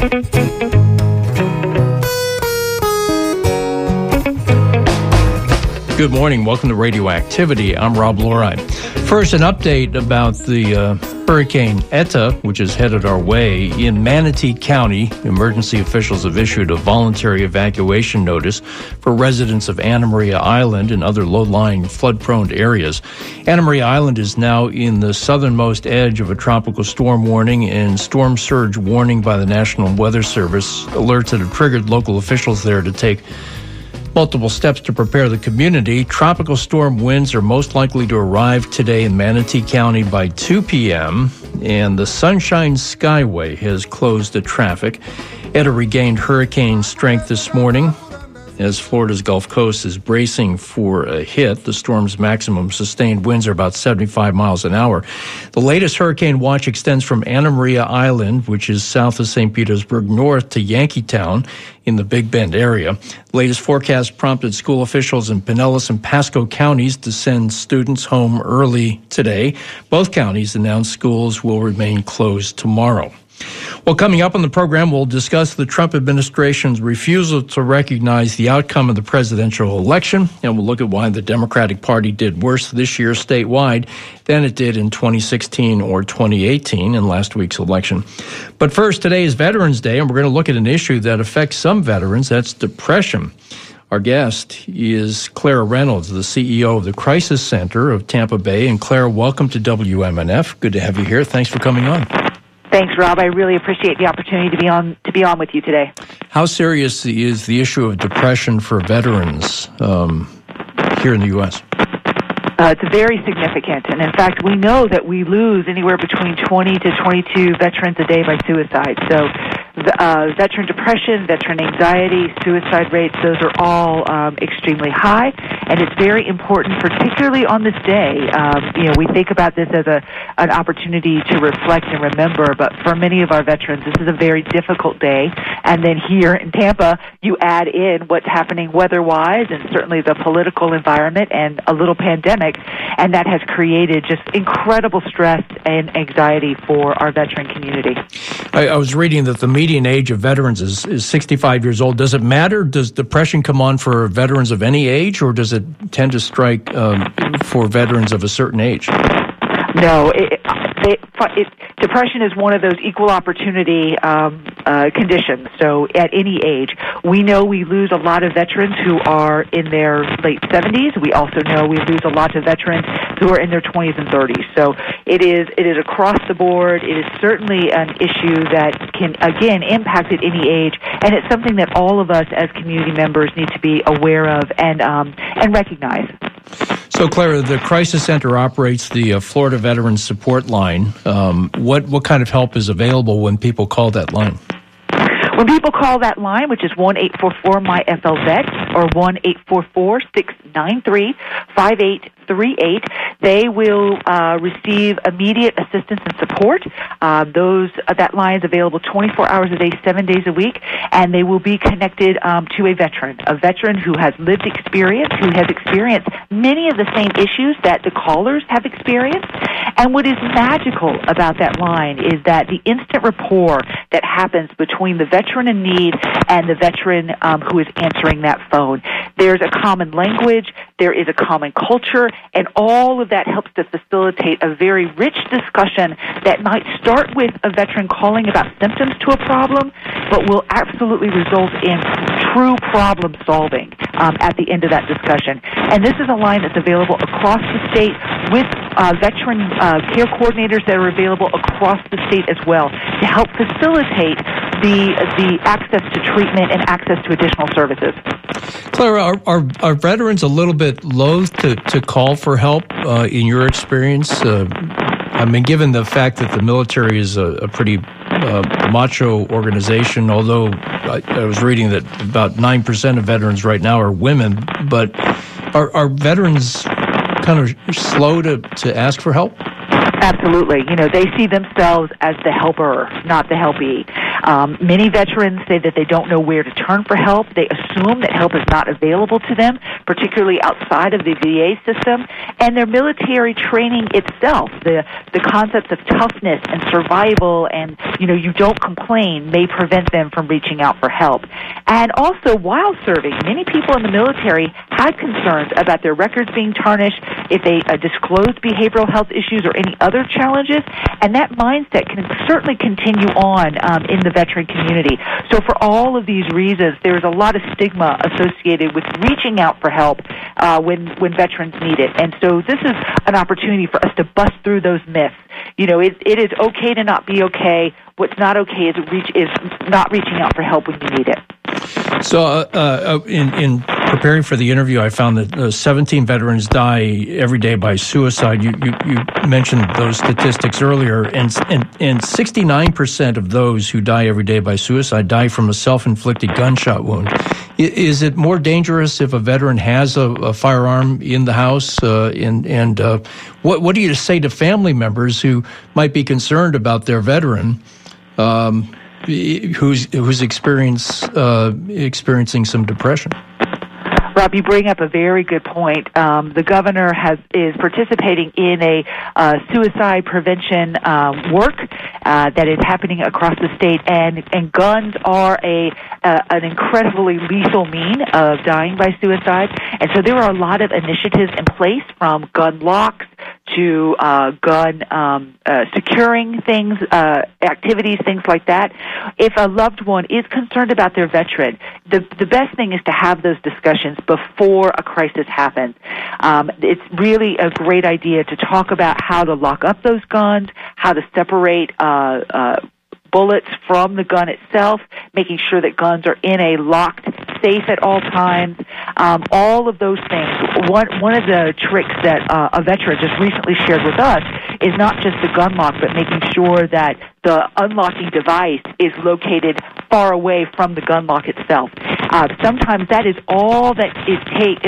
Good morning. Welcome to Radioactivity. I'm Rob Lorine. First, an update about the Hurricane Eta, which is headed our way. In Manatee County, emergency officials have issued a voluntary evacuation notice for residents of Anna Maria Island and other low-lying flood-prone areas. Anna Maria Island is now in the southernmost edge of a tropical storm warning and storm surge warning by the National Weather Service. Alerts that have triggered local officials there to take multiple steps to prepare the community. Tropical storm winds are most likely to arrive today in Manatee County by 2 p.m., and the Sunshine Skyway has closed to traffic. Eta regained hurricane strength this morning as Florida's Gulf Coast is bracing for a hit. The storm's maximum sustained winds are about 75 miles an hour. The latest hurricane watch extends from Anna Maria Island, which is south of St. Petersburg, north to Yankeetown in the Big Bend area. The latest forecast prompted school officials in Pinellas and Pasco counties to send students home early today. Both counties announced schools will remain closed tomorrow. Well, coming up on the program, we'll discuss the Trump administration's refusal to recognize the outcome of the presidential election, and we'll look at why the Democratic Party did worse this year statewide than it did in 2016 or 2018 in last week's election. But first, today is Veterans Day, and we're going to look at an issue that affects some veterans. That's depression. Our guest is Clara Reynolds, the CEO of the Crisis Center of Tampa Bay. And Clara, welcome to WMNF. Good to have you here. Thanks for coming on. Thanks, Rob. I really appreciate the opportunity to be on with you today. How serious is the issue of depression for veterans here in the U.S.? It's very significant, and in fact, we know that we lose anywhere between 20 to 22 veterans a day by suicide. So veteran depression, veteran anxiety, suicide rates, those are all extremely high, and it's very important, particularly on this day. We think about this as an opportunity to reflect and remember, but for many of our veterans, this is a very difficult day. And then here in Tampa, you add in what's happening weather-wise and certainly the political environment and a little pandemic, and that has created just incredible stress and anxiety for our veteran community. I was reading that the median age of veterans is 65 years old. Does it matter? Does depression come on for veterans of any age, or does it tend to strike for veterans of a certain age? No, depression is one of those equal opportunity conditions. So at any age, we know we lose a lot of veterans who are in their late 70s. We also know we lose a lot of veterans who are in their 20s and 30s. So it is across the board. It is certainly an issue that can, again, impact at any age, and it's something that all of us as community members need to be aware of and recognize. So, Clara, the Crisis Center operates the Florida Veterans Support Line. What kind of help is available when people call that line? When people call that line, which is 1-844-MY-FLVET or 1-844-693-5838, they will receive immediate assistance and support. That line is available 24 hours a day, 7 days a week, and they will be connected to a veteran who has lived experience, who has experienced many of the same issues that the callers have experienced. And what is magical about that line is that the instant rapport that happens between the veteran in need and the veteran who is answering that phone. There's a common language, there is a common culture, and all of that helps to facilitate a very rich discussion that might start with a veteran calling about symptoms to a problem, but will absolutely result in true problem solving at the end of that discussion. And this is a line that's available across the state with veteran care coordinators that are available across the state as well to help facilitate the access to treatment and access to additional services. Clara, are veterans a little bit loath to call for help in your experience? Given the fact that the military is a pretty macho organization, although I was reading that about 9% of veterans right now are women, but are veterans kind of slow to ask for help? Absolutely. They see themselves as the helper, not the helpee. Many veterans say that they don't know where to turn for help. They assume that help is not available to them, particularly outside of the VA system. And their military training itself, the concepts of toughness and survival and, you don't complain may prevent them from reaching out for help. And also, while serving, many people in the military had concerns about their records being tarnished, if they disclosed behavioral health issues or any other challenges, and that mindset can certainly continue on in the veteran community. So for all of these reasons, there's a lot of stigma associated with reaching out for help when veterans need it. And so this is an opportunity for us to bust through those myths. It is okay to not be okay. What's not okay is not reaching out for help when you need it. So in preparing for the interview, I found that 17 veterans die every day by suicide. You mentioned those statistics earlier, and 69% of those who die every day by suicide die from a self-inflicted gunshot wound. Is it more dangerous if a veteran has a firearm in the house? What do you say to family members who might be concerned about their veteran who's experiencing some depression? Rob, you bring up a very good point. The governor is participating in a suicide prevention work that is happening across the state, and guns are an incredibly lethal mean of dying by suicide. And so there are a lot of initiatives in place, from gun locks to gun securing things, activities, things like that. If a loved one is concerned about their veteran, the best thing is to have those discussions before a crisis happens. It's really a great idea to talk about how to lock up those guns, how to separate bullets from the gun itself, making sure that guns are in a locked safe at all times, all of those things. One of the tricks that a veteran just recently shared with us is not just the gun lock, but making sure that the unlocking device is located far away from the gun lock itself. Sometimes that is all that it takes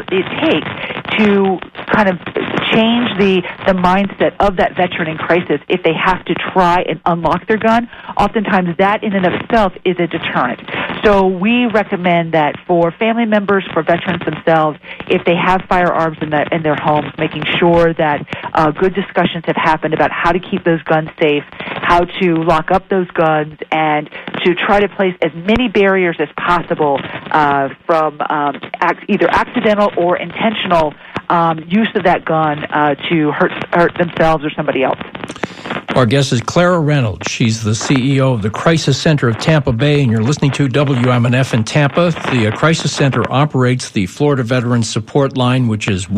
to kind of change the mindset of that veteran in crisis if they have to try and unlock their gun. Oftentimes that in and of itself is a deterrent. So we recommend that for family members, for veterans themselves, if they have firearms in their homes, making sure that good discussions have happened about how to keep those guns safe, how to lock up those guns, and to try to place as many barriers as possible from either accidental or intentional use of that gun to hurt themselves or somebody else. Our guest is Clara Reynolds. She's the CEO of the Crisis Center of Tampa Bay, and you're listening to WMNF in Tampa. The Crisis Center operates the Florida Veterans Support Line, which is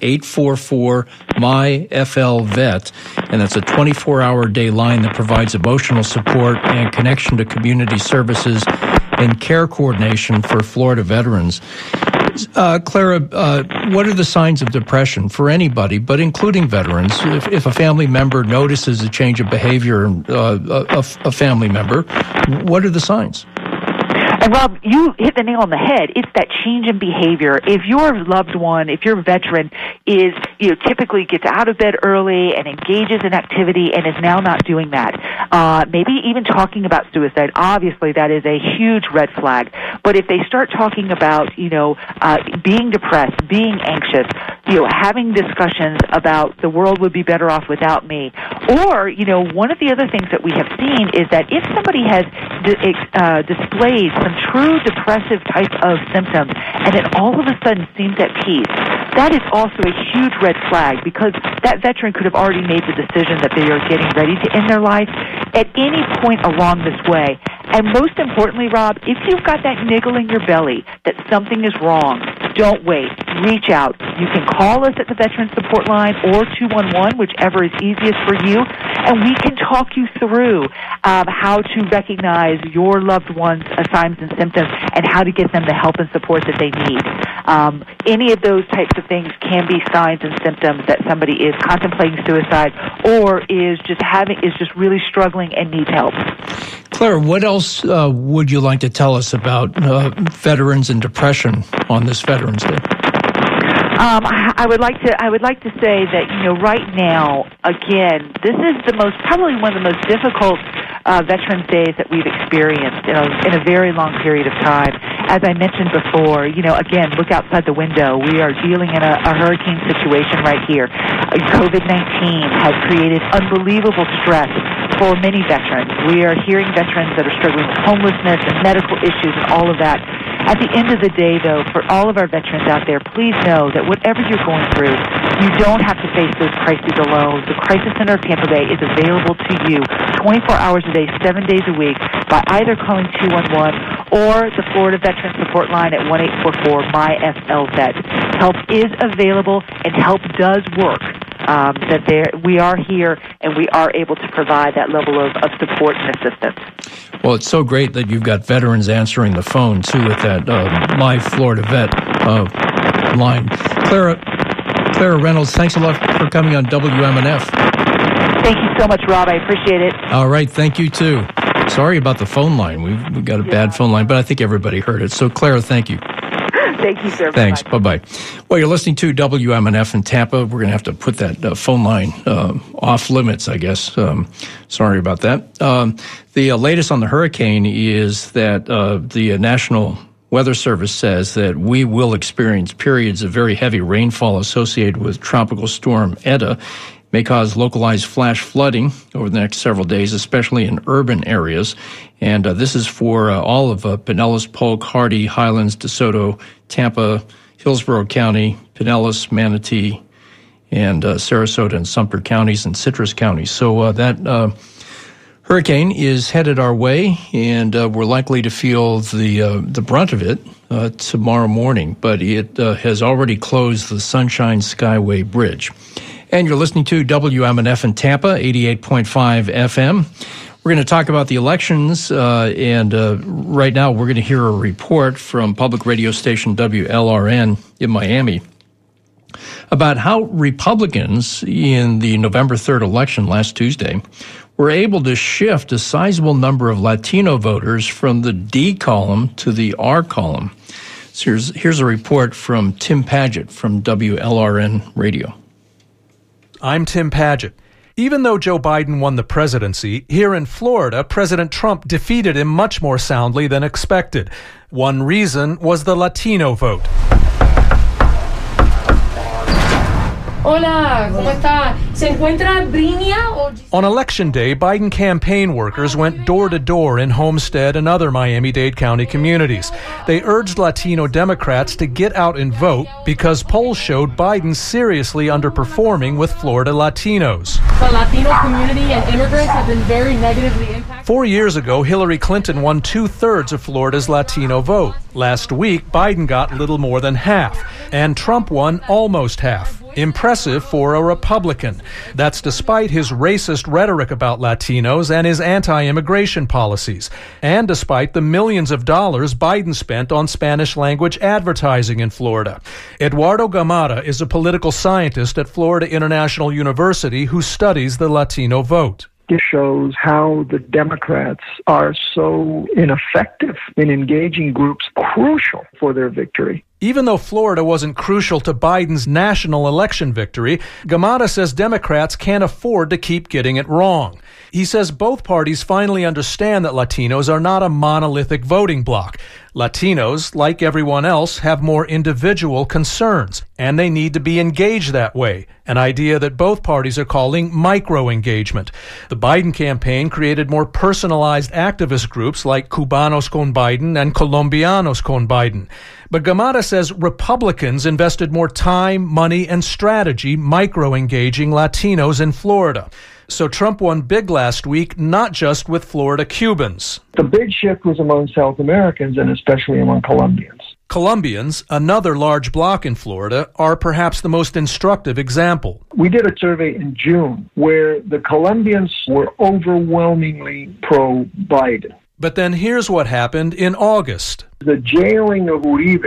1-844-MY-FL-VET, and that's a 24-hour-a-day line that provides emotional support and connection to community services and care coordination for Florida veterans. Clara, what are the signs of depression for anybody, but including veterans? If a family member notices a change of behavior in a family member, what are the signs? And Rob, you hit the nail on the head. It's that change in behavior. If your loved one, if your veteran is, typically gets out of bed early and engages in activity and is now not doing that, maybe even talking about suicide, obviously that is a huge red flag. But if they start talking about, being depressed, being anxious, having discussions about the world would be better off without me, or, one of the other things that we have seen is that if somebody has displayed some true depressive type of symptoms and then all of a sudden seems at peace, that is also a huge red flag, because that veteran could have already made the decision that they are getting ready to end their life at any point along this way. And most importantly, Rob, if you've got that niggle in your belly that something is wrong, don't wait. Reach out. You can call us at the Veteran Support Line or 211, whichever is easiest for you, and we can talk you through how to recognize your loved one's signs and symptoms and how to get them the help and support that they need. Any of those types of things can be signs and symptoms that somebody is contemplating suicide or is just really struggling and needs help. Clara, what else would you like to tell us about veterans and depression on this Veterans Day? I would like to say that, right now, again, this is probably one of the most difficult Veterans Days that we've experienced in a very long period of time. As I mentioned before, again, look outside the window. We are dealing in a hurricane situation right here. COVID-19 has created unbelievable stress for many veterans. We are hearing veterans that are struggling with homelessness and medical issues and all of that. At the end of the day, though, for all of our veterans out there, please know that whatever you're going through, you don't have to face those crises alone. The Crisis Center of Tampa Bay is available to you 24 hours a day, 7 days a week, by either calling 211 or the Florida Veteran Support Line at 1-844-MY-FLVET. Help is available, and help does work. We are here, and we are able to provide that level of support and assistance. Well, it's so great that you've got veterans answering the phone, too, with that My Florida Vet line. Clara Reynolds, thanks a lot for coming on WMNF. Thank you so much, Rob. I appreciate it. All right, thank you, too. Sorry about the phone line. We've got a bad phone line, but I think everybody heard it. So, Clara, thank you. Thank you, sir. Thanks. Bye-bye. Well, you're listening to WMNF in Tampa. We're going to have to put that phone line off limits, I guess. Sorry about that. The latest on the hurricane is that the National Weather Service says that we will experience periods of very heavy rainfall associated with Tropical Storm Eta. May cause localized flash flooding over the next several days, especially in urban areas. And this is for all of Pinellas, Polk, Hardy, Highlands, DeSoto, Tampa, Hillsborough County, Pinellas, Manatee, and Sarasota and Sumter counties and Citrus counties. So that hurricane is headed our way, and we're likely to feel the brunt of it tomorrow morning. But it has already closed the Sunshine Skyway Bridge. And you're listening to WMNF in Tampa, 88.5 FM. We're going to talk about the elections, and right now we're going to hear a report from public radio station WLRN in Miami about how Republicans in the November 3rd election last Tuesday were able to shift a sizable number of Latino voters from the D column to the R column. So here's a report from Tim Padgett from WLRN Radio. I'm Tim Padgett. Even though Joe Biden won the presidency, here in Florida, President Trump defeated him much more soundly than expected. One reason was the Latino vote. Hola, ¿cómo está? ¿Se encuentra Brinia? On Election Day, Biden campaign workers went door to door in Homestead and other Miami-Dade County communities. They urged Latino Democrats to get out and vote because polls showed Biden seriously underperforming with Florida Latinos. The Latino community and immigrants have been very negatively impacted. 4 years ago, Hillary Clinton won 2/3 of Florida's Latino vote. Last week, Biden got little more than half, and Trump won almost half. Impressive for a Republican. That's despite his racist rhetoric about Latinos and his anti-immigration policies, and despite the millions of dollars Biden spent on Spanish-language advertising in Florida. Eduardo Gamara is a political scientist at Florida International University who studies the Latino vote. This shows how the Democrats are so ineffective in engaging groups crucial for their victory. Even though Florida wasn't crucial to Biden's national election victory, Gamada says Democrats can't afford to keep getting it wrong. He says both parties finally understand that Latinos are not a monolithic voting bloc. Latinos, like everyone else, have more individual concerns, and they need to be engaged that way, an idea that both parties are calling micro-engagement. The Biden campaign created more personalized activist groups like Cubanos con Biden and Colombianos con Biden. But Gamada says Republicans invested more time, money, and strategy micro-engaging Latinos in Florida. So Trump won big last week, not just with Florida Cubans. The big shift was among South Americans and especially among Colombians. Colombians, another large bloc in Florida, are perhaps the most instructive example. We did a survey in June where the Colombians were overwhelmingly pro-Biden. But then here's what happened in August. The jailing of Uribe.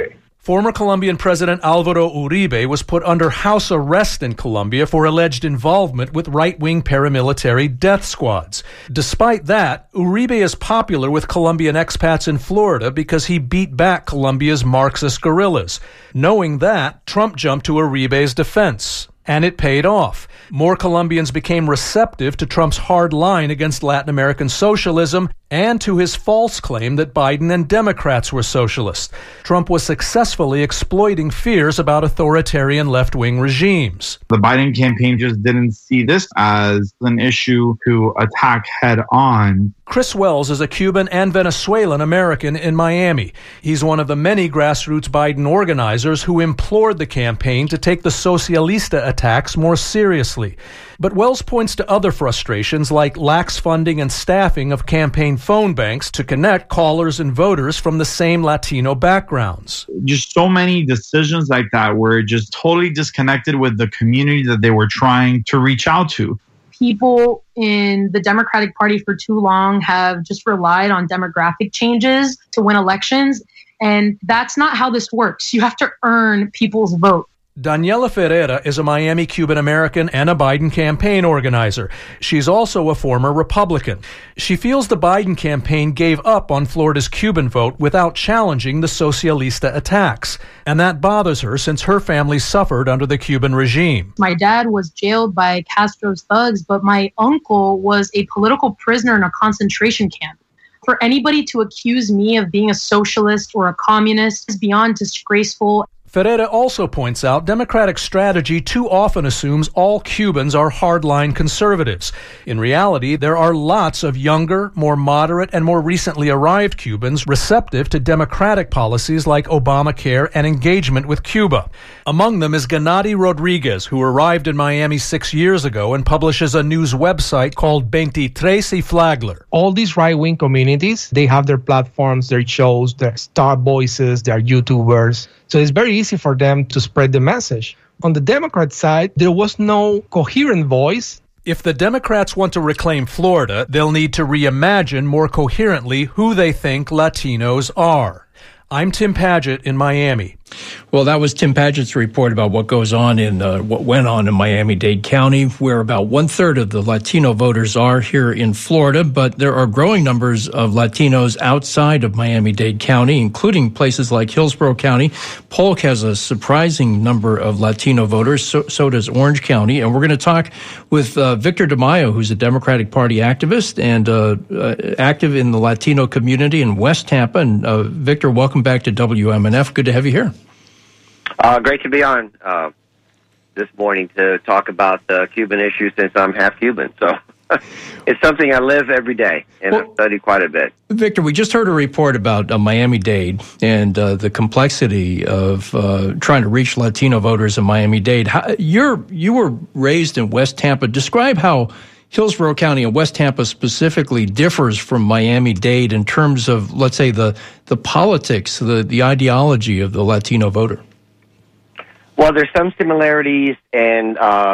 Former Colombian President Álvaro Uribe was put under house arrest in Colombia for alleged involvement with right-wing paramilitary death squads. Despite that, Uribe is popular with Colombian expats in Florida because he beat back Colombia's Marxist guerrillas. Knowing that, Trump jumped to Uribe's defense. And it paid off. More Colombians became receptive to Trump's hard line against Latin American socialism and to his false claim that Biden and Democrats were socialists. Trump was successfully exploiting fears about authoritarian left-wing regimes. The Biden campaign just didn't see this as an issue to attack head-on. Chris Wells is a Cuban and Venezuelan American in Miami. He's one of the many grassroots Biden organizers who implored the campaign to take the Socialista attacks more seriously. But Wells points to other frustrations like lax funding and staffing of campaign phone banks to connect callers and voters from the same Latino backgrounds. Just so many decisions like that were just totally disconnected with the community that they were trying to reach out to. People in the Democratic Party for too long have just relied on demographic changes to win elections, and that's not how this works. You have to earn people's vote. Daniela Ferreira is a Miami Cuban-American and a Biden campaign organizer. She's also a former Republican. She feels the Biden campaign gave up on Florida's Cuban vote without challenging the Socialista attacks. And that bothers her since her family suffered under the Cuban regime. My dad was jailed by Castro's thugs, but my uncle was a political prisoner in a concentration camp. For anybody to accuse me of being a socialist or a communist is beyond disgraceful. Ferreira also points out Democratic strategy too often assumes all Cubans are hardline conservatives. In reality, there are lots of younger, more moderate, and more recently arrived Cubans receptive to democratic policies like Obamacare and engagement with Cuba. Among them is Gennady Rodriguez, who arrived in Miami 6 years ago and publishes a news website called 23 y Flagler. All these right-wing communities, they have their platforms, their shows, their star voices, their YouTubers. So it's very easy for them to spread the message. On the Democrat side, there was no coherent voice. If the Democrats want to reclaim Florida, they'll need to reimagine more coherently who they think Latinos are. I'm Tim Padgett in Miami. Well, that was Tim Padgett's report about what goes on in what went on in Miami-Dade County, where about 1/3 of the Latino voters are here in Florida. But there are growing numbers of Latinos outside of Miami-Dade County, including places like Hillsborough County. Polk has a surprising number of Latino voters. So does Orange County. And we're going to talk with Victor DeMaio, who's a Democratic Party activist and active in the Latino community in West Tampa. And Victor, welcome back to WMNF. Good to have you here. Great to be on this morning to talk about the Cuban issue since I'm half Cuban. So it's something I live every day and I study quite a bit. Victor, we just heard a report about Miami-Dade and the complexity of trying to reach Latino voters in Miami-Dade. You were raised in West Tampa. Describe how Hillsborough County and West Tampa specifically differs from Miami-Dade in terms of, let's say, the politics, the ideology of the Latino voter. Well, there's some similarities and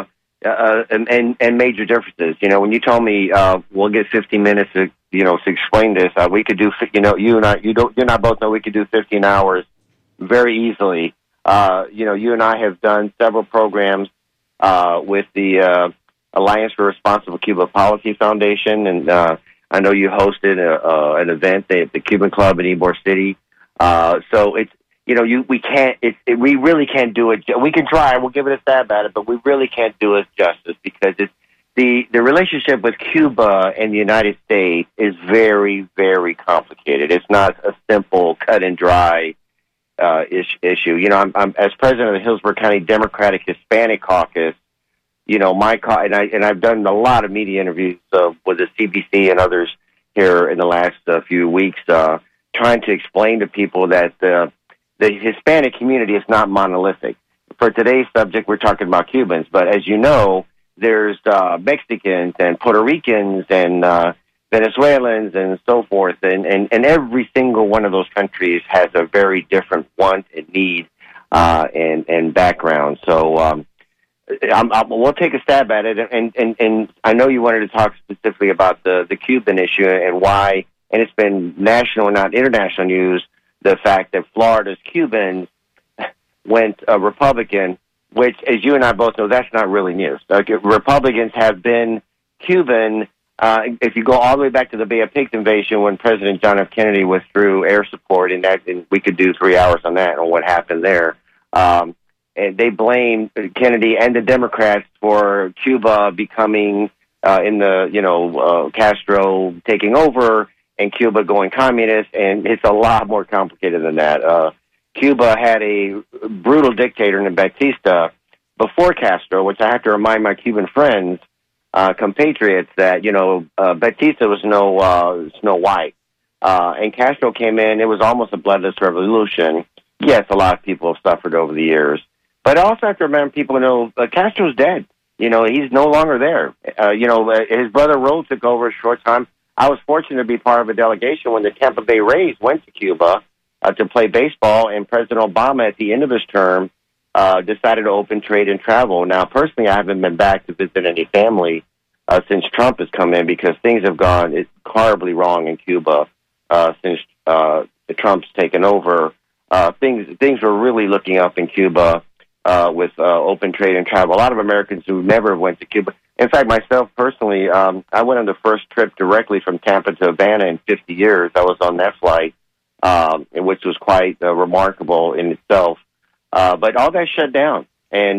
major differences. You know, when you told me we'll get 15 minutes to explain this, we could do. You and I both know we could do 15 hours very easily. You and I have done several programs with the Alliance for Responsible Cuba Policy Foundation, and I know you hosted an event at the Cuban Club in Ybor City. So it's. We really can't do it. We can try. We'll give it a stab at it, but we really can't do it justice because it's the relationship with Cuba and the United States is very, very complicated. It's not a simple cut and dry issue. I'm as president of the Hillsborough County Democratic Hispanic Caucus. And I've done a lot of media interviews with the CBC and others here in the last few weeks, trying to explain to people that the Hispanic community is not monolithic. For today's subject, we're talking about Cubans, but as you know, there's Mexicans and Puerto Ricans and Venezuelans and so forth, and every single one of those countries has a very different want and need and background. So we'll take a stab at it, and I know you wanted to talk specifically about the Cuban issue and why, and it's been national, not international news, the fact that Florida's Cubans went Republican, which, as you and I both know, that's not really news. Republicans have been Cuban. If you go all the way back to the Bay of Pigs invasion, when President John F. Kennedy withdrew air support, and we could do 3 hours on that and what happened there. And they blame Kennedy and the Democrats for Cuba becoming Castro taking over and Cuba going communist, and it's a lot more complicated than that. Cuba had a brutal dictator named Batista before Castro, which I have to remind my Cuban friends, compatriots, that Batista was no Snow White, and Castro came in. It was almost a bloodless revolution. Yes, a lot of people have suffered over the years, but I also have to remember people know Castro's dead. He's no longer there. His brother Raul took over a short time. I was fortunate to be part of a delegation when the Tampa Bay Rays went to Cuba to play baseball, and President Obama, at the end of his term, decided to open trade and travel. Now, personally, I haven't been back to visit any family since Trump has come in, because things have gone horribly wrong in Cuba since Trump's taken over. Things were really looking up in Cuba with open trade and travel. A lot of Americans who never went to Cuba. In fact, myself personally, I went on the first trip directly from Tampa to Havana in 50 years. I was on that flight, which was quite remarkable in itself. But all that shut down. And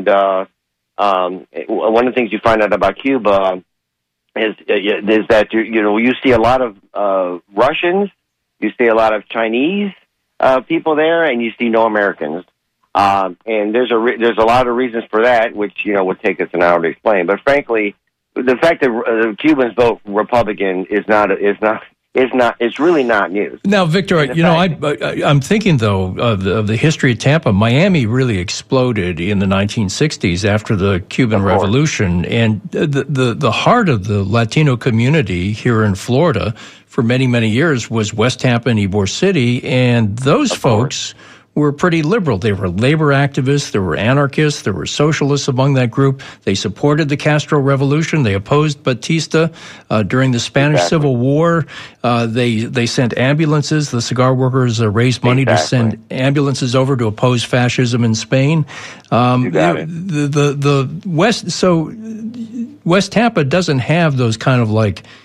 one of the things you find out about Cuba is that you see a lot of Russians, you see a lot of Chinese people there, and you see no Americans. And there's a lot of reasons for that, which would take us an hour to explain. But frankly, the fact that Cubans vote Republican is really not news. Now, Victor, I'm thinking though of the history of Tampa. Miami really exploded in the 1960s after the Cuban Revolution, and the heart of the Latino community here in Florida for many, many years was West Tampa and Ybor City, and those folks were pretty liberal. They were labor activists, there were anarchists, there were socialists among that group. They supported the Castro Revolution. They opposed Batista during the Spanish Civil War. They sent ambulances. The cigar workers raised money to send ambulances over to oppose fascism in Spain. The West, so West Tampa doesn't have those kind of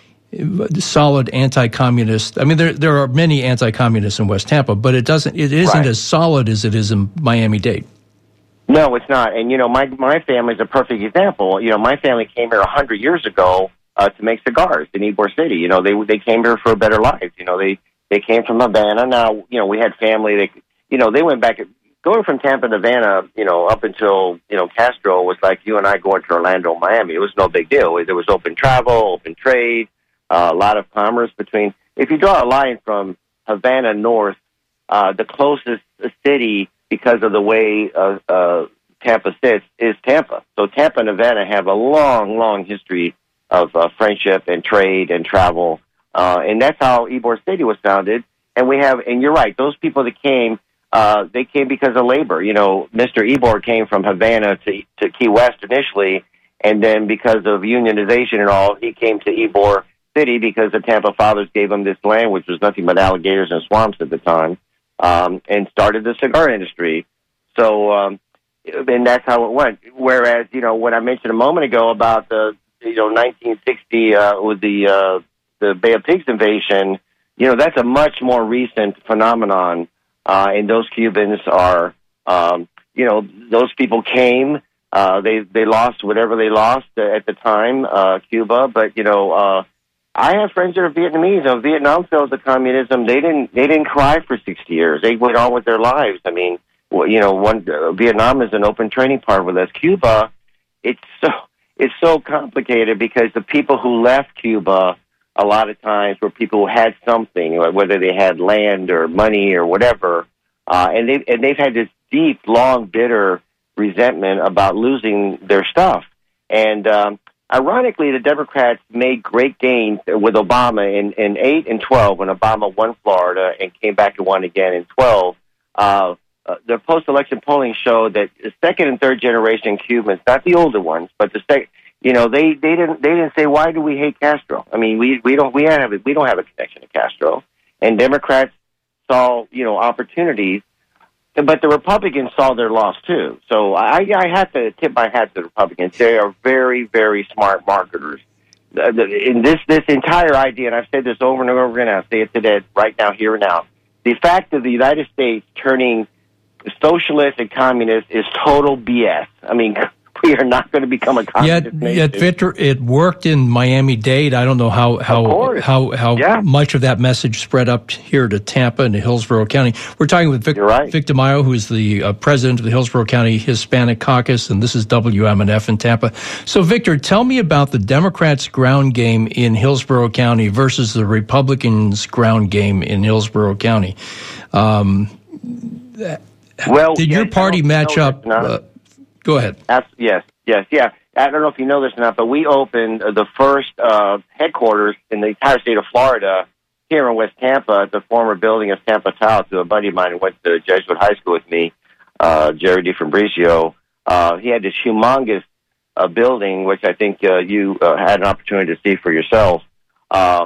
solid anti-communist. I mean, there are many anti-communists in West Tampa, but it isn't as solid as it is in Miami-Dade. No, it's not. And my family is a perfect example. My family came here 100 years ago to make cigars in Ybor City. They came here for a better life. They came from Havana. Now, we had family. They went back. Going from Tampa to Havana, up until Castro was like you and I going to Orlando, Miami. It was no big deal. There was open travel, open trade. A lot of commerce between. If you draw a line from Havana north, the closest city, because of the way Tampa sits, is Tampa. So Tampa and Havana have a long, long history of friendship and trade and travel, and that's how Ybor City was founded. And you're right, those people that came, they came because of labor. Mr. Ybor came from Havana to Key West initially, and then because of unionization and all, he came to Ybor City because the Tampa Fathers gave him this land, which was nothing but alligators and swamps at the time, and started the cigar industry. So, and that's how it went. Whereas, what I mentioned a moment ago about the, 1960 with the Bay of Pigs invasion, that's a much more recent phenomenon. And those Cubans are, those people came. They lost whatever they lost at the time, Cuba, but I have friends that are Vietnamese. Vietnam fell to communism. They didn't cry for 60 years. They went on with their lives. I mean, Vietnam is an open training part with us. Cuba, it's so complicated because the people who left Cuba a lot of times were people who had something, whether they had land or money or whatever, and they've had this deep, long, bitter resentment about losing their stuff. And ironically, the Democrats made great gains with Obama in 8 and 12 when Obama won Florida and came back and won again in 12. The post-election polling showed that the second and third generation Cubans, not the older ones, but the second, they didn't say, why do we hate Castro? I mean, we don't have a connection to Castro, and Democrats saw opportunities. but the Republicans saw their loss too. So I have to tip my hat to the Republicans. They are very, very smart marketers. In this entire idea, and I've said this over and over again, I'll say it today, right now, here and now. The fact of the United States turning socialist and communist is total BS. I mean, we are not going to become a communist nation. Yet, Victor, it worked in Miami-Dade. I don't know how much of that message spread up here to Tampa and to Hillsborough County. We're talking with Vic DeMaio, who is the president of the Hillsborough County Hispanic Caucus, and this is WMNF in Tampa. So, Victor, tell me about the Democrats' ground game in Hillsborough County versus the Republicans' ground game in Hillsborough County. Did your party match up? Go ahead. Yes. I don't know if you know this or not, but we opened the first headquarters in the entire state of Florida here in West Tampa at the former building of Tampa Tile to a buddy of mine who went to Jesuit High School with me, Jerry DiFabrizio. He had this humongous building, which I think you had an opportunity to see for yourself. At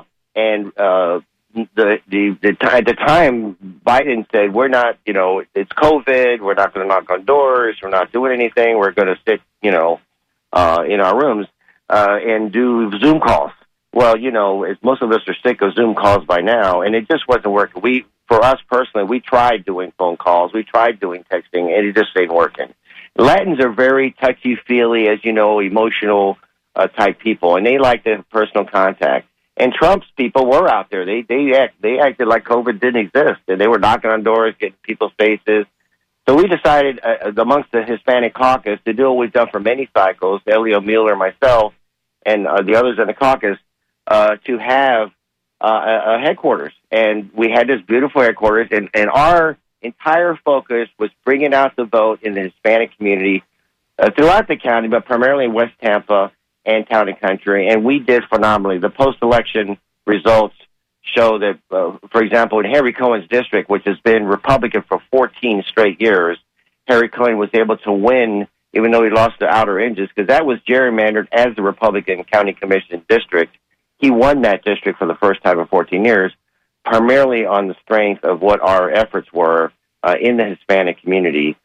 the time, Biden said, we're not, it's COVID, we're not going to knock on doors, we're not doing anything, we're going to sit, in our rooms and do Zoom calls. Well, most of us are sick of Zoom calls by now, and it just wasn't working. For us personally, we tried doing phone calls, we tried doing texting, and it just ain't working. Latins are very touchy-feely, as you know, emotional type people, and they like the personal contact. And Trump's people were out there. They acted like COVID didn't exist, and they were knocking on doors, getting people's faces. So we decided, amongst the Hispanic caucus, to do what we've done for many cycles, Elio Mueller, myself, and the others in the caucus, to have a headquarters. And we had this beautiful headquarters, and our entire focus was bringing out the vote in the Hispanic community throughout the county, but primarily in West Tampa and Town and Country, and we did phenomenally. The post-election results show that, for example, in Harry Cohen's district, which has been Republican for 14 straight years, Harry Cohen was able to win, even though he lost the outer edges, because that was gerrymandered as the Republican County Commission district. He won that district for the first time in 14 years, primarily on the strength of what our efforts were in the Hispanic community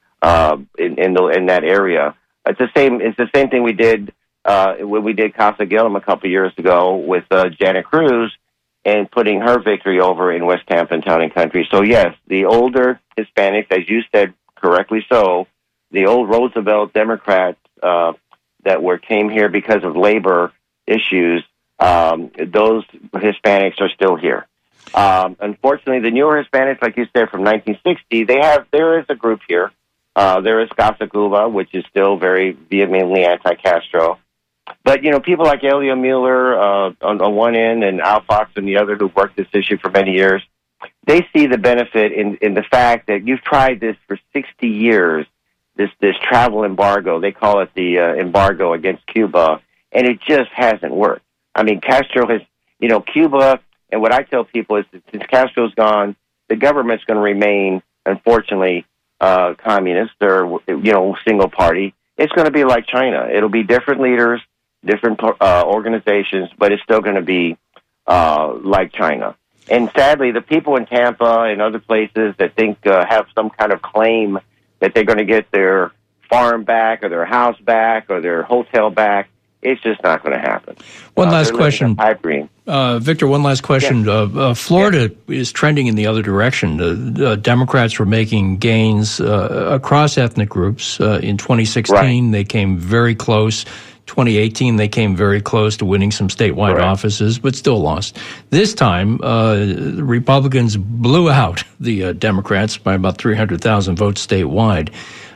in that area. It's the same thing we did when we did Casa Gillum a couple of years ago with Janet Cruz and putting her victory over in West Tampa and Town and Country. So, yes, the older Hispanics, as you said correctly so, the old Roosevelt Democrats that came here because of labor issues, those Hispanics are still here. Unfortunately, the newer Hispanics, like you said, from 1960, there is a group here. There is Casa Cuba, which is still very vehemently anti-Castro. But, people like Elio Mueller on one end and Al Fox on the other, who've worked this issue for many years, they see the benefit in the fact that you've tried this for 60 years, this travel embargo. They call it the embargo against Cuba, and it just hasn't worked. I mean, Castro has, Cuba, and what I tell people is that since Castro's gone, the government's going to remain, unfortunately, communist or, single party. It's going to be like China. It'll be different leaders, different organizations, but it's still going to be like China. And sadly, the people in Tampa and other places that think have some kind of claim that they're going to get their farm back or their house back or their hotel back, it's just not going to happen. One last question. Victor, one last question. Yeah. Florida is trending in the other direction. The Democrats were making gains across ethnic groups. In 2016, They came very close. 2018, they came very close to winning some statewide offices, but still lost. This time, the Republicans blew out the Democrats by about 300,000 votes statewide.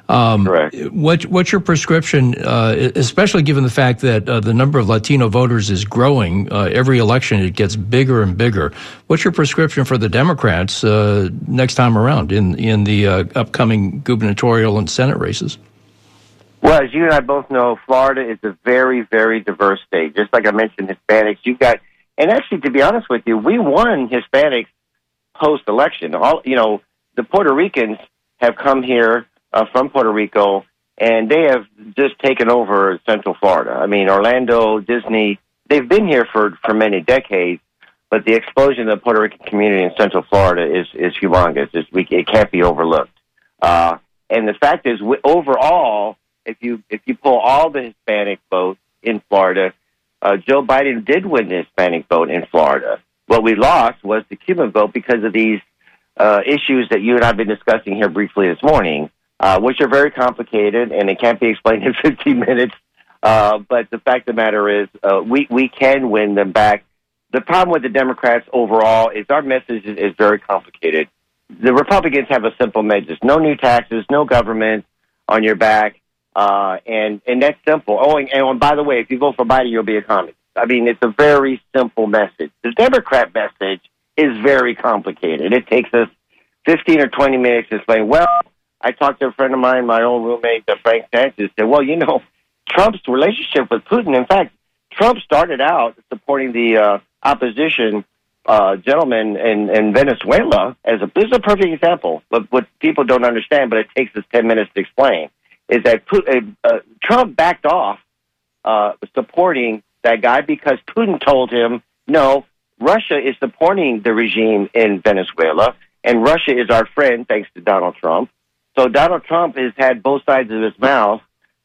What's your prescription, especially given the fact that the number of Latino voters is growing? Every election, it gets bigger and bigger. What's your prescription for the Democrats next time around in the upcoming gubernatorial and Senate races? Well, as you and I both know, Florida is a very, very diverse state. Just like I mentioned, Hispanics, and actually, to be honest with you, we won Hispanics post-election. The Puerto Ricans have come here from Puerto Rico, and they have just taken over Central Florida. I mean, Orlando, Disney, they've been here for many decades, but the explosion of the Puerto Rican community in Central Florida is humongous. It can't be overlooked. And the fact is, overall, if you pull all the Hispanic votes in Florida, Joe Biden did win the Hispanic vote in Florida. What we lost was the Cuban vote because of these issues that you and I have been discussing here briefly this morning, which are very complicated and it can't be explained in 15 minutes. But the fact of the matter is, we can win them back. The problem with the Democrats overall is our message is very complicated. The Republicans have a simple message: no new taxes, no government on your back, and that's simple. Oh, and by the way, if you vote for Biden, you'll be a communist. I mean, it's a very simple message. The Democrat message is very complicated. It takes us 15 or 20 minutes to explain. Well, I talked to a friend of mine, my old roommate, Frank Sanchez, said, well, Trump's relationship with Putin. In fact, Trump started out supporting the opposition gentleman in Venezuela. This is a perfect example. But what people don't understand, but it takes us 10 minutes to explain, is that Trump backed off supporting that guy because Putin told him, no, Russia is supporting the regime in Venezuela, and Russia is our friend, thanks to Donald Trump. So Donald Trump has had both sides of his mouth,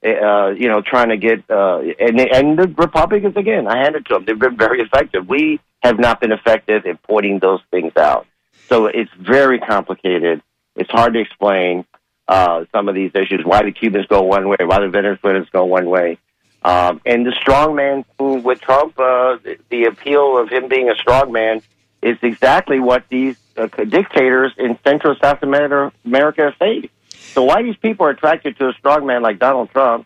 trying to get, and the Republicans, again, I hand it to them, they've been very effective. We have not been effective in pointing those things out. So it's very complicated. It's hard to explain some of these issues, why the Cubans go one way, why the Venezuelans go one way. And the strong man with Trump, the appeal of him being a strong man is exactly what these dictators in Central South America face. So why these people are attracted to a strong man like Donald Trump,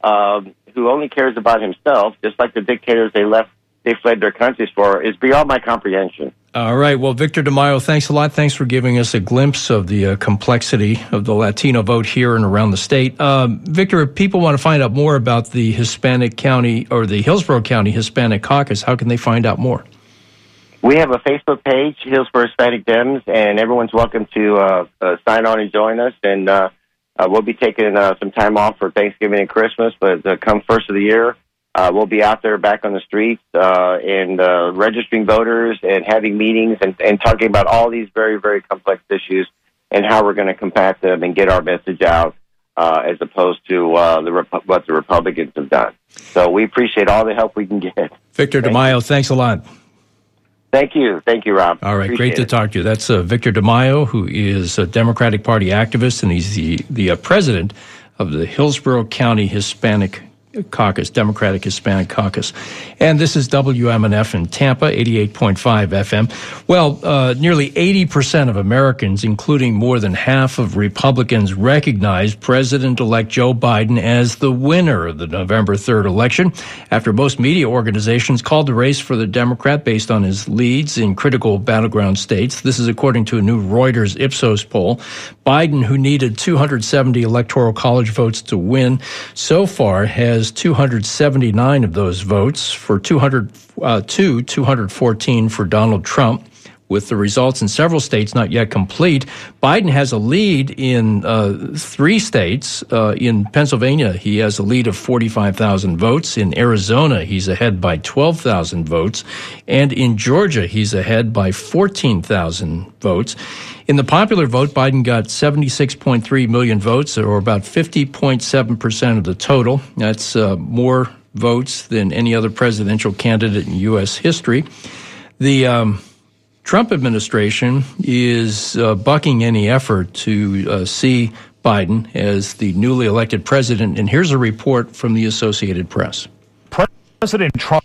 who only cares about himself, just like the dictators they fled their countries for, is beyond my comprehension. All right. Well, Victor DeMaio, thanks a lot. Thanks for giving us a glimpse of the complexity of the Latino vote here and around the state. Victor, if people want to find out more about the Hispanic County or the Hillsborough County Hispanic Caucus, how can they find out more? We have a Facebook page, Hillsborough Hispanic Dems, and everyone's welcome to sign on and join us. And we'll be taking some time off for Thanksgiving and Christmas, but come first of the year, we'll be out there back on the streets and registering voters and having meetings and talking about all these very, very complex issues and how we're going to combat them and get our message out as opposed to what the Republicans have done. So we appreciate all the help we can get. Victor DeMaio, thanks a lot. Thank you. Thank you, Rob. All right. Great to talk to you. That's Victor DeMaio, who is a Democratic Party activist, and he's the president of the Hillsborough County Hispanic Caucus, Democratic Hispanic Caucus. And this is WMNF in Tampa, 88.5 FM. Well, nearly 80% of Americans, including more than half of Republicans, recognize President-elect Joe Biden as the winner of the November 3rd election, after most media organizations called the race for the Democrat based on his leads in critical battleground states. This is according to a new Reuters Ipsos poll. Biden, who needed 270 Electoral College votes to win, so far has 279 of those votes for 214 for Donald Trump. With the results in several states not yet complete, Biden has a lead in 3 states. In Pennsylvania, he has a lead of 45,000 votes. In Arizona, he's ahead by 12,000 votes. And in Georgia, he's ahead by 14,000 votes. In the popular vote, Biden got 76.3 million votes, or about 50.7% of the total. That's more votes than any other presidential candidate in U.S. history. The Trump administration is bucking any effort to see Biden as the newly elected president. And here's a report from the Associated Press. President Trump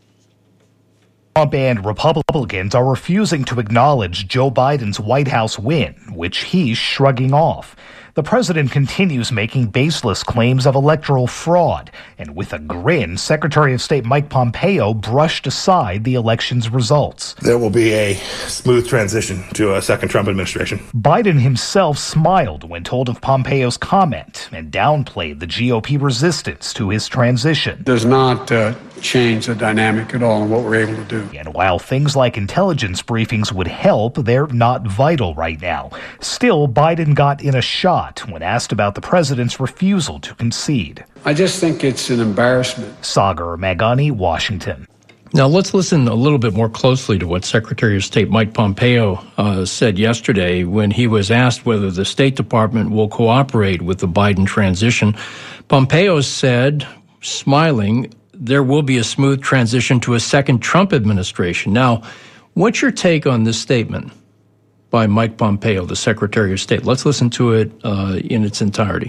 and Republicans are refusing to acknowledge Joe Biden's White House win, which he's shrugging off. The president continues making baseless claims of electoral fraud, and with a grin, Secretary of State Mike Pompeo brushed aside the election's results. There will be a smooth transition to a second Trump administration. Biden himself smiled when told of Pompeo's comment and downplayed the GOP resistance to his transition. Does not change the dynamic at all in what we're able to do. And while things like intelligence briefings would help, they're not vital right now. Still, Biden got in a shot when asked about the president's refusal to concede. I just think it's an embarrassment. Sagar Magani, Washington. Now, let's listen a little bit more closely to what Secretary of State Mike Pompeo said yesterday when he was asked whether the State Department will cooperate with the Biden transition. Pompeo said, smiling, there will be a smooth transition to a second Trump administration. Now, what's your take on this statement by Mike Pompeo, the Secretary of State? Let's listen to it in its entirety.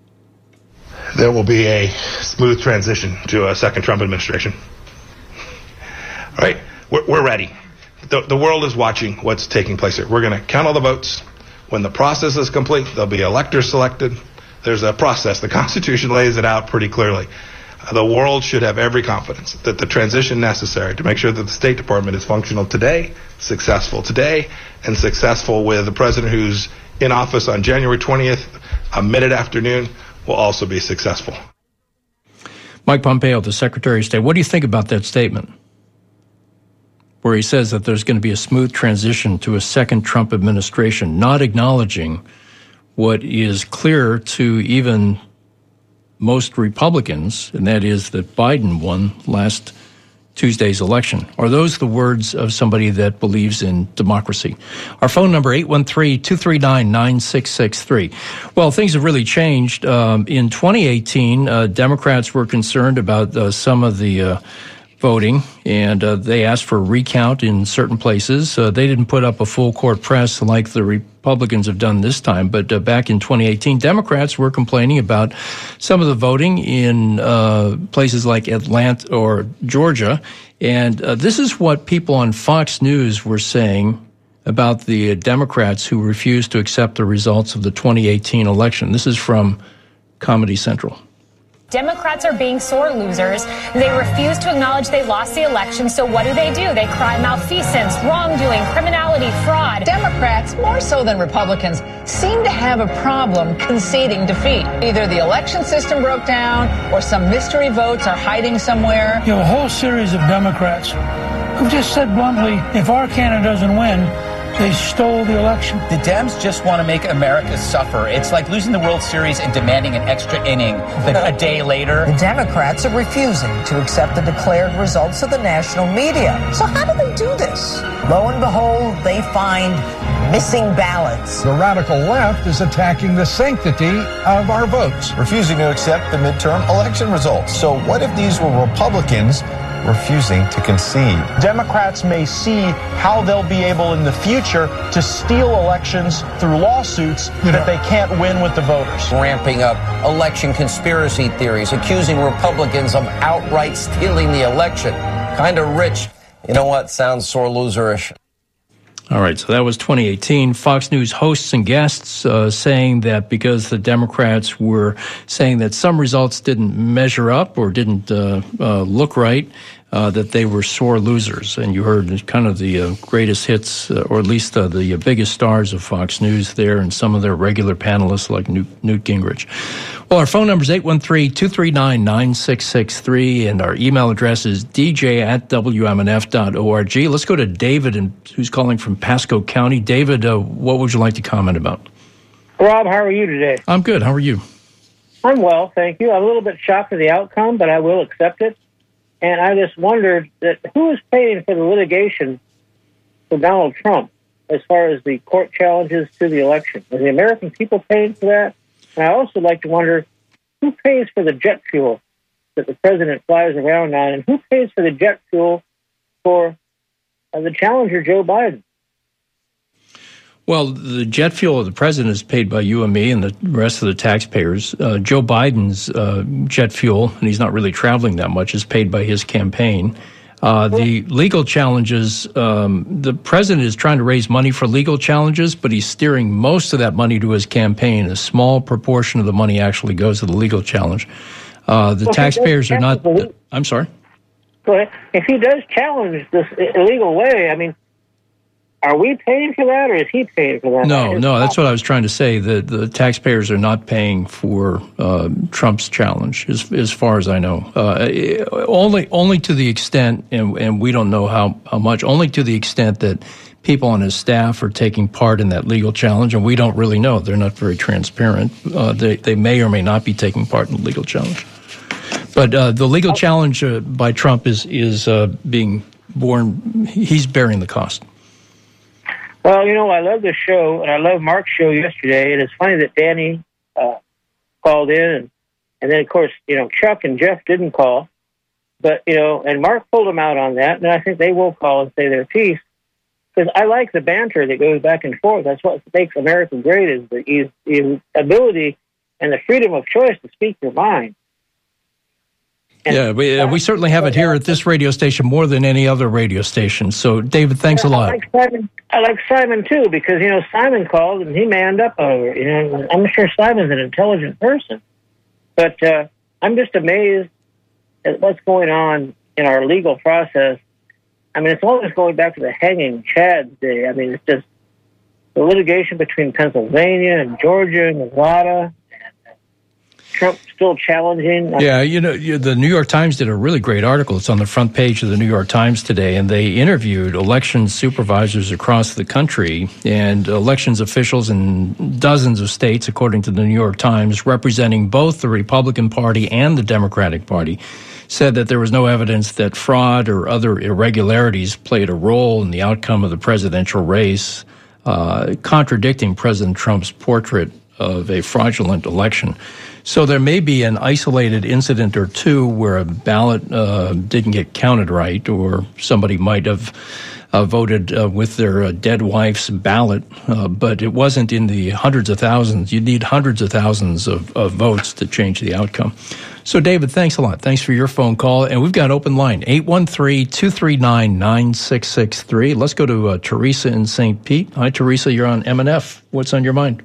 There will be a smooth transition to a second Trump administration. All right, we're ready. The world is watching what's taking place here. We're going to count all the votes. When the process is complete, there'll be electors selected. There's a process. The Constitution lays it out pretty clearly. The world should have every confidence that the transition necessary to make sure that the State Department is functional today, successful today, and successful with the president who's in office on January 20th, a minute afternoon, will also be successful. Mike Pompeo, the Secretary of State, what do you think about that statement, where he says that there's going to be a smooth transition to a second Trump administration, not acknowledging what is clear to even most Republicans, and that is that Biden won last Tuesday's election? Are those the words of somebody that believes in democracy? Our phone number, 813-239-9663. Well, things have really changed. In 2018, Democrats were concerned about some of the voting, and they asked for a recount in certain places. They didn't put up a full court press like the Republicans have done this time, but back in 2018, Democrats were complaining about some of the voting in places like Atlanta or Georgia, and this is what people on Fox News were saying about the Democrats who refused to accept the results of the 2018 election. This is from Comedy Central. Democrats are being sore losers. They refuse to acknowledge they lost the election, so what do? They cry malfeasance, wrongdoing, criminality, fraud. Democrats, more so than Republicans, seem to have a problem conceding defeat. Either the election system broke down or some mystery votes are hiding somewhere. You know, a whole series of Democrats who've just said bluntly, if our candidate doesn't win, they stole the election. The Dems just want to make America suffer. It's like losing the World Series and demanding an extra inning a day later. The Democrats are refusing to accept the declared results of the national media. So how do they do this? Lo and behold, they find missing ballots. The radical left is attacking the sanctity of our votes, refusing to accept the midterm election results. So what if these were Republicans refusing to concede? Democrats may see how they'll be able in the future to steal elections through lawsuits that they can't win with the voters. Ramping up election conspiracy theories, accusing Republicans of outright stealing the election. Kind of rich. You know what? Sounds sore loserish. All right, so that was 2018. Fox News hosts and guests saying that because the Democrats were saying that some results didn't measure up or didn't look right, that they were sore losers. And you heard kind of the greatest hits, or at least the biggest stars of Fox News there, and some of their regular panelists like Newt Gingrich. Well, our phone number is 813-239-9663, and our email address is dj@wmnf.org. Let's go to David, who's calling from Pasco County. David, what would you like to comment about? Rob, how are you today? I'm good. How are you? I'm well, thank you. I'm a little bit shocked at the outcome, but I will accept it. And I just wondered that who is paying for the litigation for Donald Trump as far as the court challenges to the election? Are the American people paying for that? And I also like to wonder who pays for the jet fuel that the president flies around on, and who pays for the jet fuel for the challenger, Joe Biden? Well, the jet fuel of the president is paid by you and me and the rest of the taxpayers. Joe Biden's jet fuel, and he's not really traveling that much, is paid by his campaign. The legal challenges, the president is trying to raise money for legal challenges, but he's steering most of that money to his campaign. A small proportion of the money actually goes to the legal challenge. The taxpayers are not... I'm sorry? Go ahead. If he does challenge this illegal way, I mean, are we paying for that, or is he paying for that? No, that's what I was trying to say. The taxpayers are not paying for Trump's challenge, as far as I know. Only to the extent, and we don't know how much, only to the extent that people on his staff are taking part in that legal challenge, and we don't really know. They're not very transparent. They may or may not be taking part in the legal challenge. But the legal challenge by Trump is being borne. He's bearing the cost. Well, I love the show, and I love Mark's show yesterday. And it's funny that Danny called in, and then, of course, Chuck and Jeff didn't call. But, and Mark pulled them out on that, and I think they will call and say their piece. Because I like the banter that goes back and forth. That's what makes America great, is the ability and the freedom of choice to speak your mind. And we certainly have it here at this radio station more than any other radio station. So, David, thanks a lot. I like Simon, too, because, Simon called and he manned up over it. I'm sure Simon's an intelligent person. But I'm just amazed at what's going on in our legal process. I mean, it's always going back to the hanging Chad day. I mean, it's just the litigation between Pennsylvania and Georgia and Nevada. Trump still challenging. Yeah, the New York Times did a really great article. It's on the front page of the New York Times today, and they interviewed election supervisors across the country and elections officials in dozens of states, according to the New York Times, representing both the Republican Party and the Democratic Party, said that there was no evidence that fraud or other irregularities played a role in the outcome of the presidential race, contradicting President Trump's portrait of a fraudulent election. So there may be an isolated incident or two where a ballot didn't get counted right, or somebody might have voted with their dead wife's ballot, but it wasn't in the hundreds of thousands. You need hundreds of thousands of votes to change the outcome. So, David, thanks a lot. Thanks for your phone call. And we've got an open line, 813-239-9663. Let's go to Teresa in St. Pete. Hi, Teresa. You're on MNF. What's on your mind?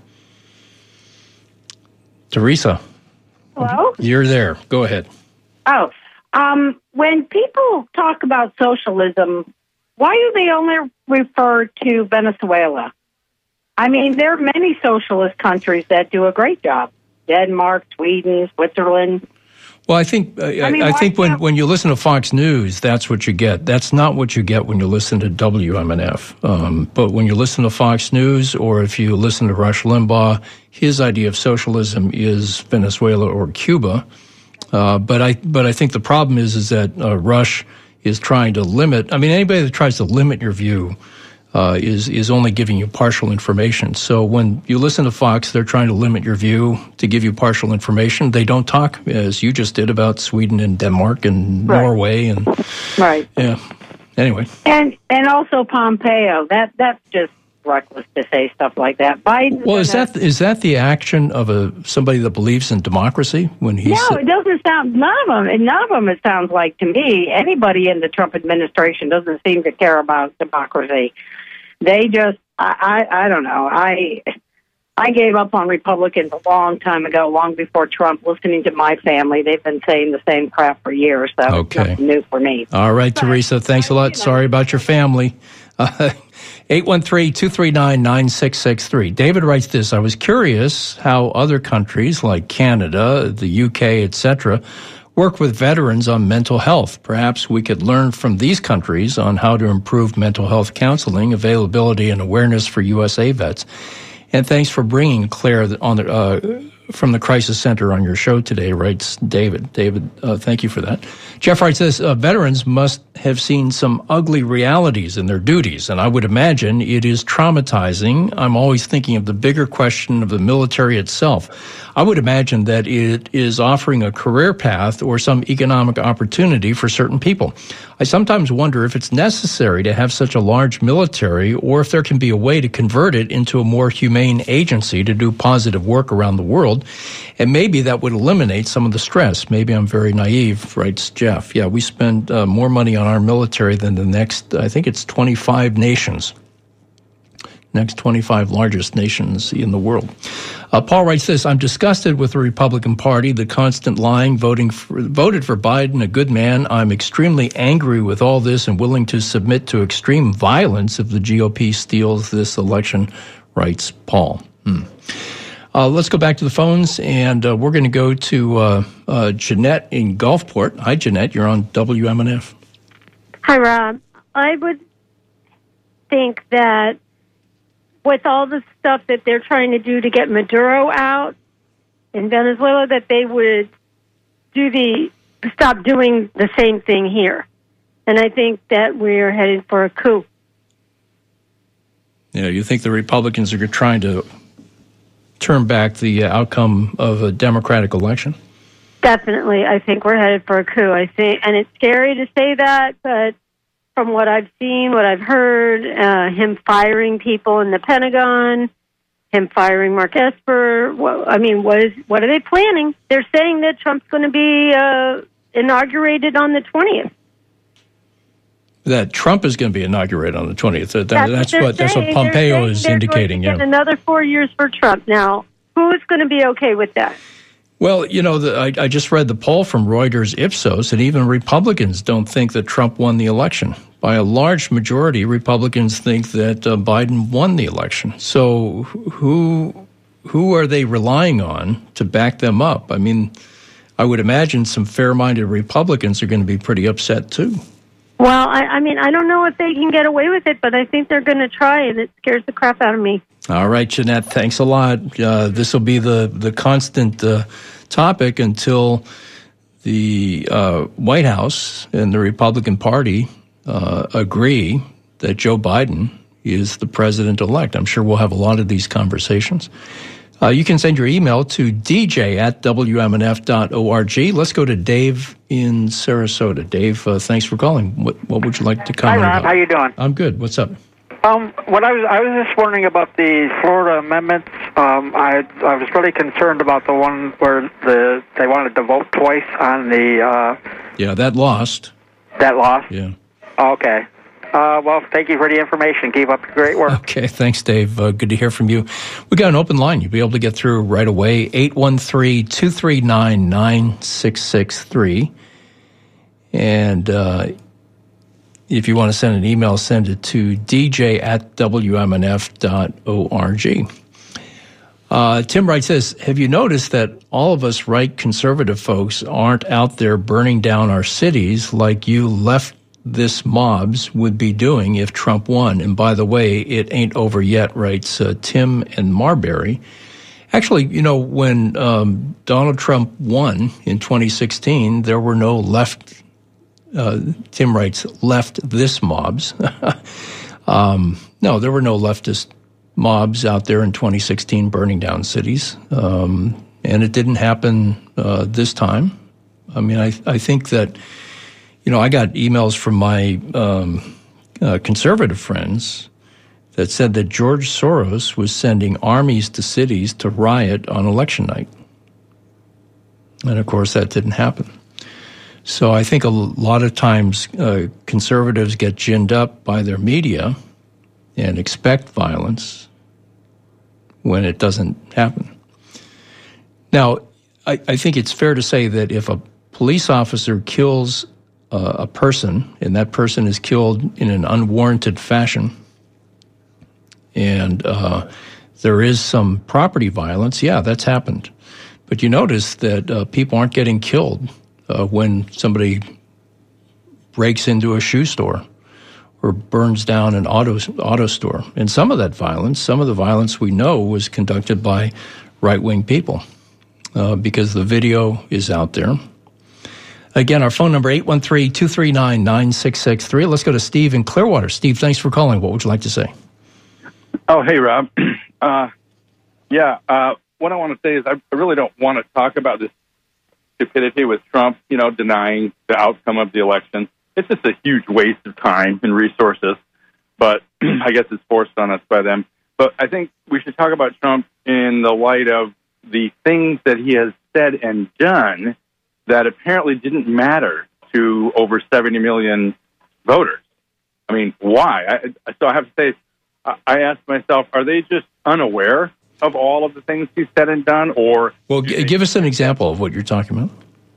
Teresa. Hello? You're there. Go ahead. Oh, when people talk about socialism, why do they only refer to Venezuela? I mean, there are many socialist countries that do a great job. Denmark, Sweden, Switzerland. Well, I think when you listen to Fox News, that's what you get. That's not what you get when you listen to WMNF. But when you listen to Fox News, or if you listen to Rush Limbaugh, his idea of socialism is Venezuela or Cuba. But I think the problem is that Rush is trying to limit. I mean, anybody that tries to limit your view is only giving you partial information. So when you listen to Fox, they're trying to limit your view to give you partial information. They don't talk, as you just did, about Sweden and Denmark and Norway and yeah. Anyway, and also Pompeo. That's just reckless to say stuff like that. Biden. Well, is that the action of somebody that believes in democracy? When he it doesn't sound. None of them. It sounds like to me. Anybody in the Trump administration doesn't seem to care about democracy. They just, I don't know. I gave up on Republicans a long time ago, long before Trump. Listening to my family, they've been saying the same crap for years, so it's nothing new for me. All right, Teresa, thanks a lot. Sorry about your family. 813-239-9663. David writes this: I was curious how other countries like Canada, the UK, etc., work with veterans on mental health. Perhaps we could learn from these countries on how to improve mental health counseling, availability, and awareness for USA vets. And thanks for bringing Claire from the Crisis Center on your show today, writes David. David, thank you for that. Jeff writes this: veterans must have seen some ugly realities in their duties, and I would imagine it is traumatizing. I'm always thinking of the bigger question of the military itself. I would imagine that it is offering a career path or some economic opportunity for certain people. I sometimes wonder if it's necessary to have such a large military, or if there can be a way to convert it into a more humane agency to do positive work around the world. And maybe that would eliminate some of the stress. Maybe I'm very naive, writes Jeff. Yeah, we spend more money on our military than the next, I think it's 25 nations. Next 25 largest nations in the world. Paul writes this: I'm disgusted with the Republican Party, the constant lying, voted for Biden, a good man. I'm extremely angry with all this and willing to submit to extreme violence if the GOP steals this election, writes Paul. Let's go back to the phones, and we're going to go to Jeanette in Gulfport. Hi, Jeanette. You're on WMNF. Hi, Rob. I would think that with all the stuff that they're trying to do to get Maduro out in Venezuela, that they would do the stop doing the same thing here. And I think that we're headed for a coup. Yeah, you think the Republicans are trying to turn back the outcome of a democratic election? Definitely. I think we're headed for a coup. I think, and it's scary to say that, but from what I've seen, what I've heard, him firing people in the Pentagon, him firing Mark Esper, what are they planning? They're saying that Trump's going to be inaugurated on the 20th. That Trump is going to be inaugurated on the 20th. That's what Pompeo is indicating. They're going to get another 4 years for Trump. Now, who's going to be okay with that? Well, I just read the poll from Reuters Ipsos, and even Republicans don't think that Trump won the election. By a large majority, Republicans think that Biden won the election. So who are they relying on to back them up? I mean, I would imagine some fair-minded Republicans are going to be pretty upset, too. Well, I don't know if they can get away with it, but I think they're going to try, and it scares the crap out of me. All right, Jeanette, thanks a lot. This will be the constant topic until the White House and the Republican Party agree that Joe Biden is the president-elect. I'm sure we'll have a lot of these conversations. You can send your email to dj@wmnf.org. Let's go to Dave in Sarasota. Dave, thanks for calling. What would you like to comment Hi, Rob. about? How you doing? I'm good. What's up? What I was just wondering about the Florida amendments. I was really concerned about the one where they wanted to vote twice on the. Yeah, that lost. That lost. Yeah. Okay. Well, thank you for the information. Keep up the great work. Okay, thanks, Dave. Good to hear from you. We got an open line. You'll be able to get through right away. 813-239-9663. And if you want to send an email, send it to dj@wmnf.org. Tim Wright says, have you noticed that all of us right conservative folks aren't out there burning down our cities like you left this mobs would be doing if Trump won? And by the way, it ain't over yet, writes Tim and Marbury. Actually, when Donald Trump won in 2016, there were no Tim writes, left this mobs. No, there were no leftist mobs out there in 2016 burning down cities. And it didn't happen this time. I mean, I think that, I got emails from my conservative friends that said that George Soros was sending armies to cities to riot on election night. And, of course, that didn't happen. So I think a lot of times conservatives get ginned up by their media and expect violence when it doesn't happen. Now, I think it's fair to say that if a police officer kills a person and that person is killed in an unwarranted fashion and there is some property violence, yeah, that's happened. But you notice that people aren't getting killed when somebody breaks into a shoe store or burns down an auto store. And some of the violence we know was conducted by right-wing people because the video is out there. Again, our phone number, 813-239-9663. Let's go to Steve in Clearwater. Steve, thanks for calling. What would you like to say? Oh, hey, Rob. What I want to say is I really don't want to talk about this stupidity with Trump, denying the outcome of the election. It's just a huge waste of time and resources, but I guess it's forced on us by them. But I think we should talk about Trump in the light of the things that he has said and done that apparently didn't matter to over 70 million voters. I mean, why? So I have to say, I ask myself, are they just unaware of all of the things he's said and done? Or give us an example of what you're talking about.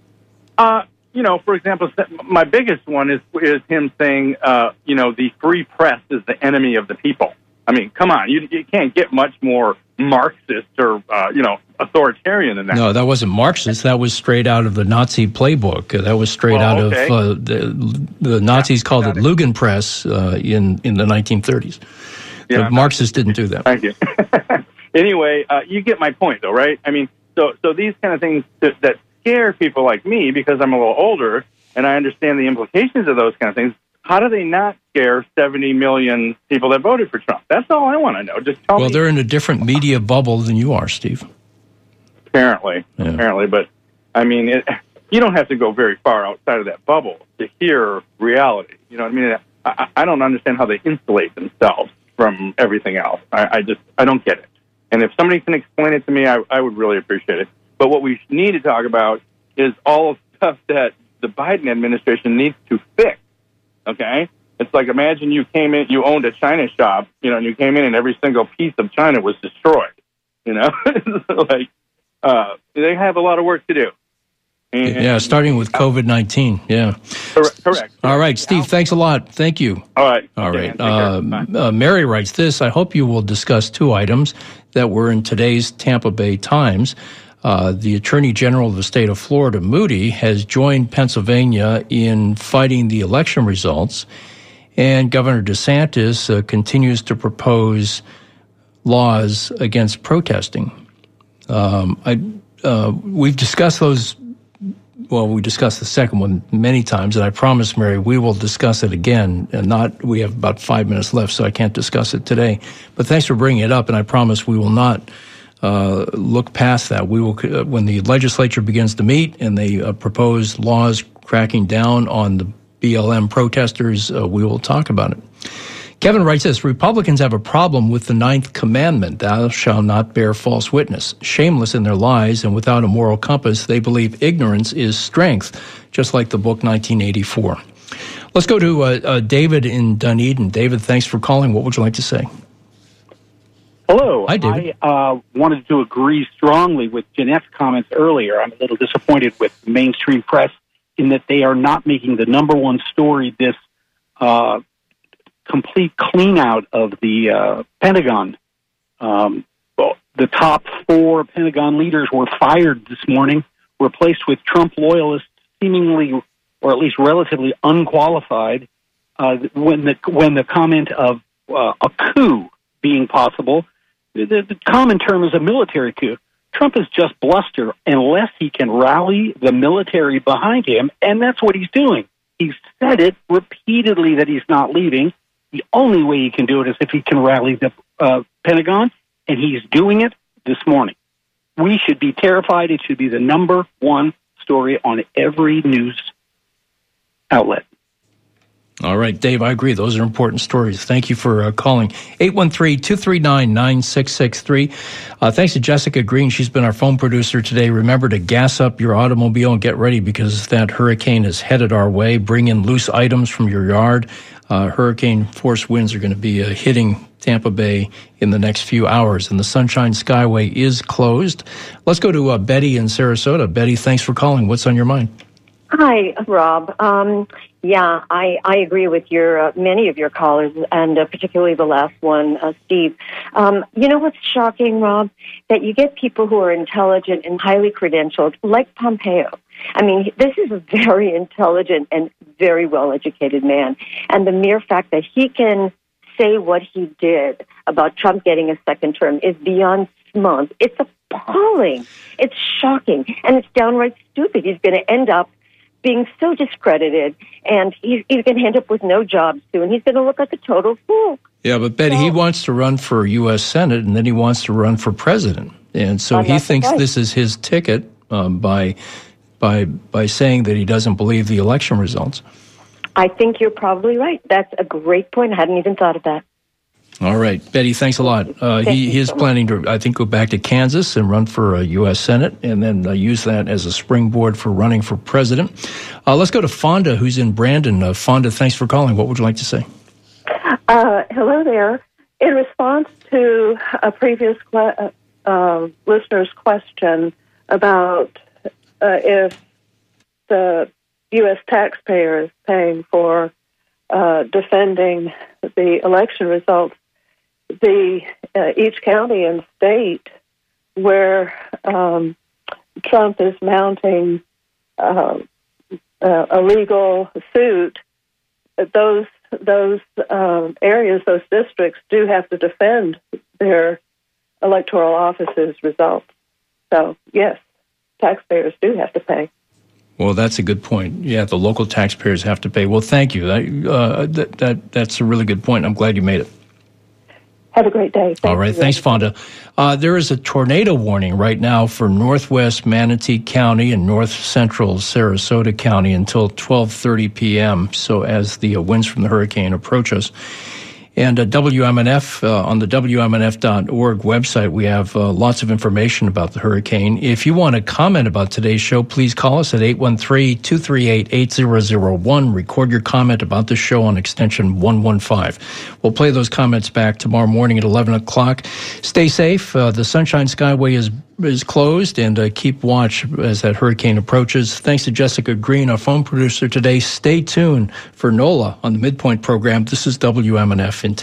For example, my biggest one is him saying, the free press is the enemy of the people. I mean, come on, you can't get much more Marxist or, authoritarian than that. No, that wasn't Marxist. That was straight out of the Nazi playbook. That was straight out of the Nazis called it Lugenpress in the 1930s. Yeah, the Marxists didn't do that. Thank you. Anyway, you get my point, though, right? I mean, so these kind of things that scare people like me because I'm a little older and I understand the implications of those kind of things. How do they not scare 70 million people that voted for Trump? That's all I want to know. Just tell me. Well, they're in a different media bubble than you are, Steve. Apparently. But, I mean, you don't have to go very far outside of that bubble to hear reality. You know what I mean? I don't understand how they insulate themselves from everything else. I don't get it. And if somebody can explain it to me, I would really appreciate it. But what we need to talk about is all of the stuff that the Biden administration needs to fix. Okay? It's like, imagine you came in, you owned a China shop, and you came in and every single piece of China was destroyed. They have a lot of work to do. And, starting with COVID-19. Yeah. Correct. All right, Steve, thanks a lot. Thank you. All right. All right. Mary writes this: I hope you will discuss two items that were in today's Tampa Bay Times. The Attorney General of the state of Florida, Moody, has joined Pennsylvania in fighting the election results, and Governor DeSantis continues to propose laws against protesting. We've discussed those. Well, we discussed the second one many times, and I promise, Mary, we will discuss it again. We have about 5 minutes left, so I can't discuss it today. But thanks for bringing it up, and I promise we will not look past that. We will, when the legislature begins to meet and they propose laws cracking down on the BLM protesters, we will talk about it. Kevin writes this: Republicans have a problem with the ninth commandment, thou shalt not bear false witness. Shameless in their lies and without a moral compass, they believe ignorance is strength, just like the book 1984. Let's go to David in Dunedin. David, thanks for calling. What would you like to say? Hello. Hi, David. I wanted to agree strongly with Jeanette's comments earlier. I'm a little disappointed with the mainstream press in that they are not making the number one story this complete clean out of the Pentagon. The top 4 Pentagon leaders were fired this morning, replaced with Trump loyalists, seemingly or at least relatively unqualified. When the comment of a coup being possible, the common term is a military coup. Trump is just bluster unless he can rally the military behind him, and that's what he's doing. He's said it repeatedly that he's not leaving. The only way he can do it is if he can rally the Pentagon, and he's doing it this morning. We should be terrified. It should be the number one story on every news outlet. All right, Dave, I agree. Those are important stories. Thank you for calling. 813-239-9663. Thanks to Jessica Green. She's been our phone producer today. Remember to gas up your automobile and get ready because that hurricane is headed our way. Bring in loose items from your yard. Hurricane force winds are going to be hitting Tampa Bay in the next few hours, and the Sunshine Skyway is closed. Let's go to Betty in Sarasota. Betty, thanks for calling. What's on your mind? Hi, Rob. I agree with many of your callers, and particularly the last one, Steve. You know what's shocking, Rob? That you get people who are intelligent and highly credentialed, like Pompeo. I mean, this is a very intelligent and very well-educated man, and the mere fact that he can say what he did about Trump getting a second term is beyond smug. It's appalling. It's shocking, and it's downright stupid. He's going to end up being so discredited, and he's going to end up with no jobs soon. He's going to look like a total fool. Yeah, but Betty, he wants to run for U.S. Senate, and then he wants to run for president. And so he thinks this is his ticket by saying that he doesn't believe the election results. I think you're probably right. That's a great point. I hadn't even thought of that. All right, Betty, thanks a lot. He is planning to, I think, go back to Kansas and run for U.S. Senate and then use that as a springboard for running for president. Let's go to Fonda, who's in Brandon. Fonda, thanks for calling. What would you like to say? Hello there. In response to a previous listener's question about if the U.S. taxpayer is paying for defending the election results, each county and state where Trump is mounting a legal suit, those areas, those districts do have to defend their electoral office's results. So, yes, taxpayers do have to pay. Well, that's a good point. Yeah, the local taxpayers have to pay. Well, thank you. That's a really good point. I'm glad you made it. Have a great day. All right. Thanks, Fonda. There is a tornado warning right now for northwest Manatee County and north central Sarasota County until 12:30 p.m. So as the winds from the hurricane approach us. And WMNF, on the WMNF.org website, we have lots of information about the hurricane. If you want to comment about today's show, please call us at 813-238-8001. Record your comment about the show on extension 115. We'll play those comments back tomorrow morning at 11 o'clock. Stay safe. The Sunshine Skyway is closed, and keep watch as that hurricane approaches. Thanks to Jessica Green, our phone producer today. Stay tuned for NOLA on the Midpoint program. This is WMNF in